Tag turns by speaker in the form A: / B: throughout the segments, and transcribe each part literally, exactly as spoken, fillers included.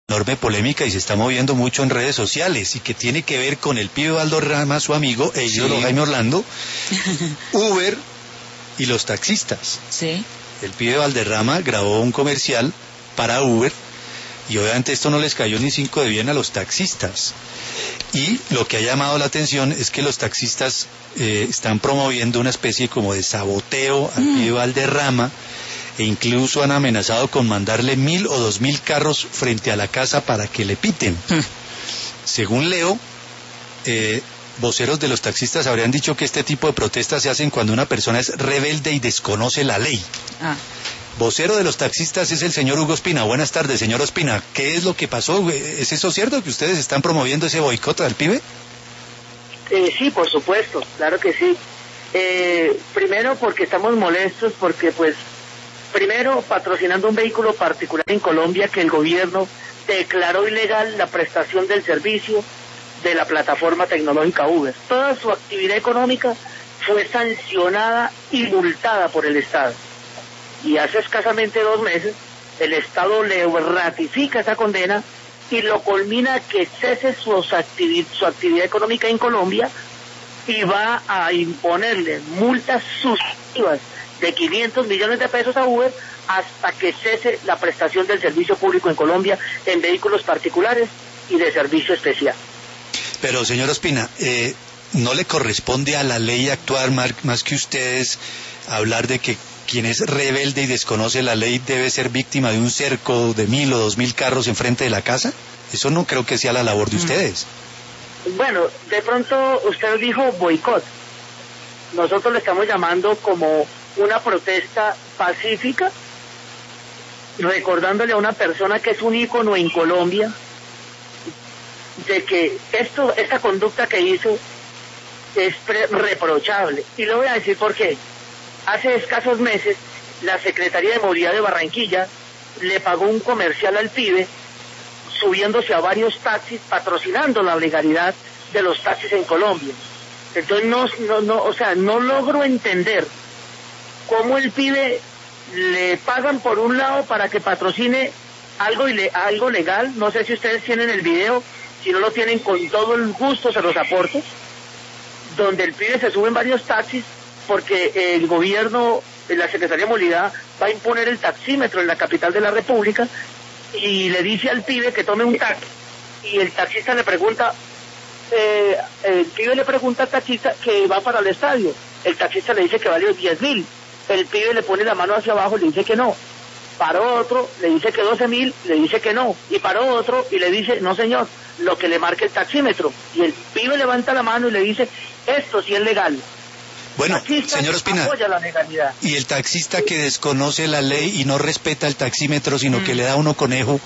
A: enorme polémica y se está moviendo mucho en redes sociales y que tiene que ver con el pibe Valderrama, su amigo, el ídolo sí. Jaime Orlando, Uber y los taxistas.
B: Sí.
A: El pibe Valderrama grabó un comercial para Uber y obviamente esto no les cayó ni cinco de bien a los taxistas. Y lo que ha llamado la atención es que los taxistas eh, están promoviendo una especie como de saboteo al mm. pibe Valderrama, e incluso han amenazado con mandarle mil o dos mil carros frente a la casa para que le piten. Mm. Según leo, eh, voceros de los taxistas habrían dicho que este tipo de protestas se hacen cuando una persona es rebelde y desconoce la ley. Ah. Vocero de los taxistas es el señor Hugo Ospina. Buenas tardes, señor Ospina. ¿Qué es lo que pasó? ¿Es eso cierto que ustedes están promoviendo ese boicot al pibe?
C: Eh, sí, por supuesto, claro que sí. Eh, primero porque estamos molestos, porque pues, primero patrocinando un vehículo particular en Colombia que el gobierno declaró ilegal la prestación del servicio de la plataforma tecnológica Uber. Toda su actividad económica fue sancionada y multada por el Estado. Y hace escasamente dos meses el Estado le ratifica esa condena y lo culmina que cese su, activi- su actividad económica en Colombia y va a imponerle multas sucesivas de quinientos millones de pesos a Uber hasta que cese la prestación del servicio público en Colombia en vehículos particulares y de servicio especial.
A: Pero, señor Ospina, eh, ¿no le corresponde a la ley actuar más, más que ustedes hablar de que quien es rebelde y desconoce la ley debe ser víctima de un cerco de mil o dos mil carros enfrente de la casa? Eso no creo que sea la labor de ustedes.
C: Bueno, de pronto usted dijo boicot. Nosotros le estamos llamando como una protesta pacífica, recordándole a una persona que es un ícono en Colombia, de que esto, esta conducta que hizo es pre- reprochable. Y le voy a decir por qué. Hace escasos meses, la Secretaría de Movilidad de Barranquilla le pagó un comercial al pibe, subiéndose a varios taxis, patrocinando la legalidad de los taxis en Colombia. Entonces, no, no, no, o sea, no logro entender cómo el pibe le pagan por un lado para que patrocine algo, ile- algo legal. No sé si ustedes tienen el video, si no lo tienen, con todo el gusto se los aporto, donde el pibe se sube en varios taxis, porque el gobierno, la Secretaría de Movilidad, va a imponer el taxímetro en la capital de la República y le dice al pibe que tome un taxi. Y el taxista le pregunta, eh, el pibe le pregunta al taxista que va para el estadio. El taxista le dice que vale diez mil. El pibe le pone la mano hacia abajo y le dice que no. Paró otro, le dice que doce mil, le dice que no. Y paró otro y le dice, no señor, lo que le marque el taxímetro. Y el pibe levanta la mano y le dice, esto sí es legal.
A: Bueno, señor Ospina, y el taxista que desconoce la ley y no respeta el taxímetro, sino mm. que le da uno conejo.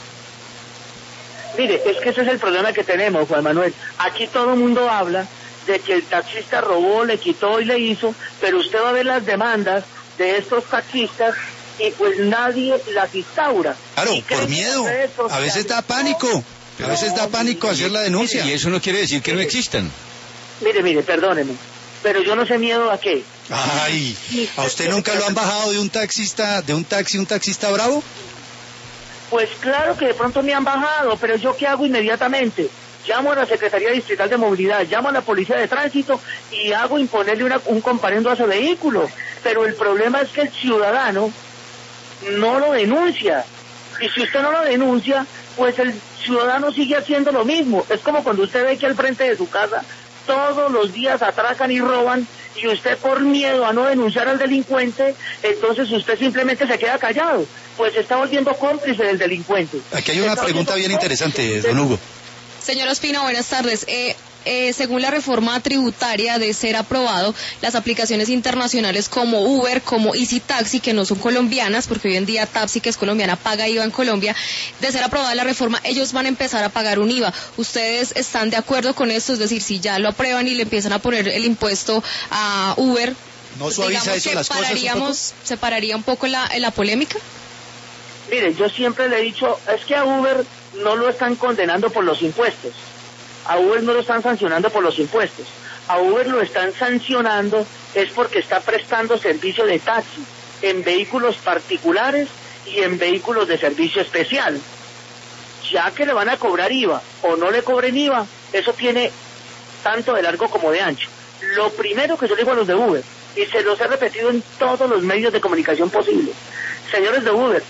C: Mire, es que ese es el problema que tenemos, Juan Manuel. Aquí todo el mundo habla de que el taxista robó, le quitó y le hizo, pero usted va a ver las demandas de estos taxistas y pues nadie las instaura.
A: Claro, por miedo. A veces da pánico. A veces da pánico no, hacer la denuncia.
D: Y eso no quiere decir que no existan.
C: Mire, mire, perdóneme. Pero yo no sé miedo a qué.
A: Ay, ¿a usted nunca lo han bajado de un taxista, de un taxi, un taxista bravo?
C: Pues claro que de pronto me han bajado, pero ¿yo qué hago inmediatamente? Llamo a la Secretaría Distrital de Movilidad, llamo a la Policía de Tránsito y hago imponerle una, un comparendo a ese vehículo. Pero el problema es que el ciudadano no lo denuncia. Y si usted no lo denuncia, pues el ciudadano sigue haciendo lo mismo. Es como cuando usted ve que al frente de su casa todos los días atracan y roban, y usted por miedo a no denunciar al delincuente, entonces usted simplemente se queda callado, pues se está volviendo cómplice del delincuente.
A: Aquí hay una pregunta bien interesante, don Hugo.
B: Señor Ospina, buenas tardes. Eh, eh, según la reforma tributaria, de ser aprobado, las aplicaciones internacionales como Uber, como Easy Taxi, que no son colombianas, porque hoy en día Taxi, que es colombiana, paga I V A en Colombia, de ser aprobada la reforma, ellos van a empezar a pagar un I V A. ¿Ustedes están de acuerdo con esto? Es decir, si ya lo aprueban y le empiezan a poner el impuesto a Uber,
A: ¿no suaviza eso las cosas un poco?
B: ¿Se pararía un poco la, la polémica?
C: Mire, yo siempre le he dicho, es que a Uber no lo están condenando por los impuestos. A Uber no lo están sancionando por los impuestos. A Uber lo están sancionando es porque está prestando servicio de taxi en vehículos particulares y en vehículos de servicio especial. Ya que le van a cobrar I V A o no le cobren I V A, eso tiene tanto de largo como de ancho. Lo primero que yo le digo a los de Uber, y se los he repetido en todos los medios de comunicación posibles, señores de Uber,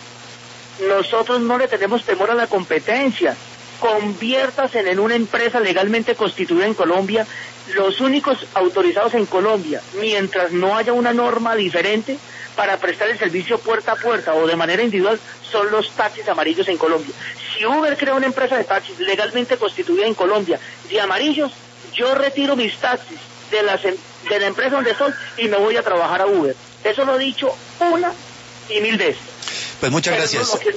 C: nosotros no le tenemos temor a la competencia. Conviértase en una empresa legalmente constituida en Colombia. Los únicos autorizados en Colombia, mientras no haya una norma diferente para prestar el servicio puerta a puerta o de manera individual, son los taxis amarillos en Colombia. Si Uber crea una empresa de taxis legalmente constituida en Colombia de amarillos, yo retiro mis taxis de, las, de la empresa donde estoy y me voy a trabajar a Uber. Eso lo he dicho una y mil veces.
A: Pues muchas Pero gracias.
C: Lo que,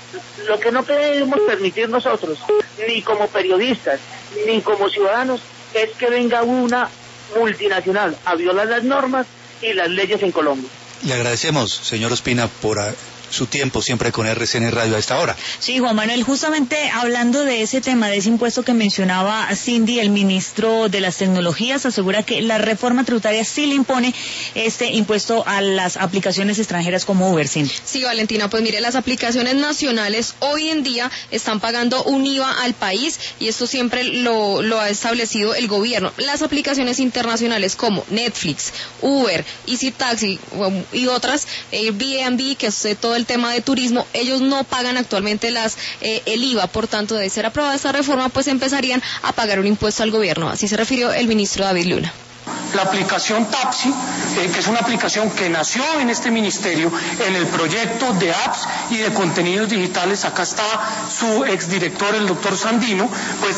C: lo que no podemos permitir nosotros, ni como periodistas, ni como ciudadanos, es que venga una multinacional a violar las normas y las leyes en Colombia.
A: Le agradecemos, señor Ospina, por uh, su tiempo siempre con R C N Radio a esta hora.
E: Sí, Juan Manuel, justamente hablando de ese tema, de ese impuesto que mencionaba Cindy, el ministro de las Tecnologías asegura que la reforma tributaria sí le impone este impuesto a las aplicaciones extranjeras como Uber, Cindy.
B: Sí, Valentina, pues mire, las aplicaciones nacionales hoy en día están pagando un I V A al país y esto siempre lo, lo ha establecido el gobierno. Las aplicaciones internacionales como Netflix, Uber, Easy Taxi y otras, Airbnb, que es todo el tema de turismo, ellos no pagan actualmente las eh, el I V A, por tanto, de ser aprobada esta reforma, pues empezarían a pagar un impuesto al gobierno. Así se refirió el ministro David Luna.
F: La aplicación Tapsi, eh, que es una aplicación que nació en este ministerio, en el proyecto de apps y de contenidos digitales, acá está su exdirector, el doctor Sandino, pues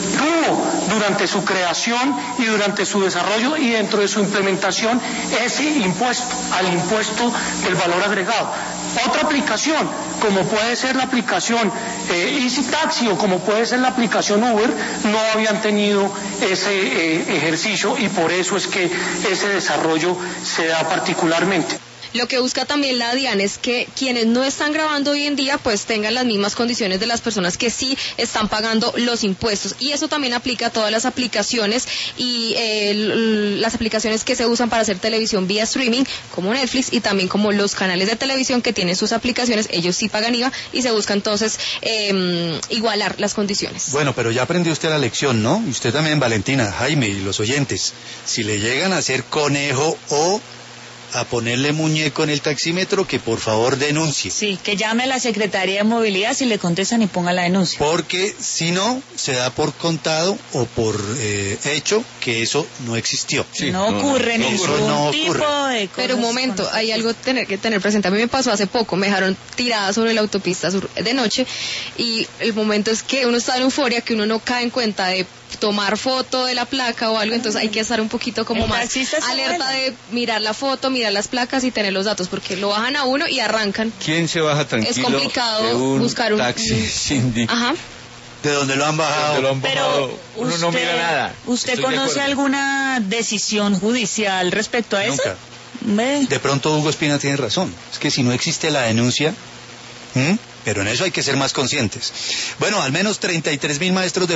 F: tuvo durante su creación y durante su desarrollo y dentro de su implementación ese impuesto, al impuesto del valor agregado. Otra aplicación, como puede ser la aplicación eh, Easy Taxi o como puede ser la aplicación Uber, no habían tenido ese eh, ejercicio y por eso es que ese desarrollo se da particularmente.
B: Lo que busca también la DIAN es que quienes no están grabando hoy en día pues tengan las mismas condiciones de las personas que sí están pagando los impuestos, y eso también aplica a todas las aplicaciones y eh, las aplicaciones que se usan para hacer televisión vía streaming como Netflix y también como los canales de televisión que tienen sus aplicaciones, ellos sí pagan I V A y se busca entonces eh, igualar las condiciones.
A: Bueno, pero ya aprendió usted la lección, ¿no? Usted también, Valentina, Jaime y los oyentes, si le llegan a hacer conejo o a ponerle muñeco en el taxímetro, que por favor denuncie.
E: Sí, que llame a la Secretaría de Movilidad si le contestan y ponga la denuncia.
A: Porque si no, se da por contado o por eh, hecho que eso no existió.
E: Sí, no, no ocurre
A: no,
E: ningún
A: no
E: tipo
A: ocurre.
E: de cosas.
B: Pero un momento, hay algo tener que tener presente. A mí me pasó hace poco, me dejaron tirada sobre la autopista sur de noche y el momento es que uno está en euforia, que uno no cae en cuenta de tomar foto de la placa o algo, entonces hay que estar un poquito como
E: el
B: más alerta de mirar la foto, mirar las placas y tener los datos, porque lo bajan a uno y arrancan.
D: ¿Quién se baja tranquilo?
B: Es complicado
D: de un
B: buscar un
D: taxi,
B: un...
D: Cindy?
B: Ajá.
A: ¿De dónde lo han bajado?
D: ¿De lo han bajado?
E: Pero
D: uno
E: usted,
D: no mira nada.
E: ¿Usted
D: Estoy
E: conoce alguna decisión judicial respecto a eso?
A: Nunca.
E: ¿Ve?
A: De pronto Hugo Espina tiene razón. Es que si no existe la denuncia, ¿hmm? Pero en eso hay que ser más conscientes. Bueno, al menos treinta y tres mil maestros de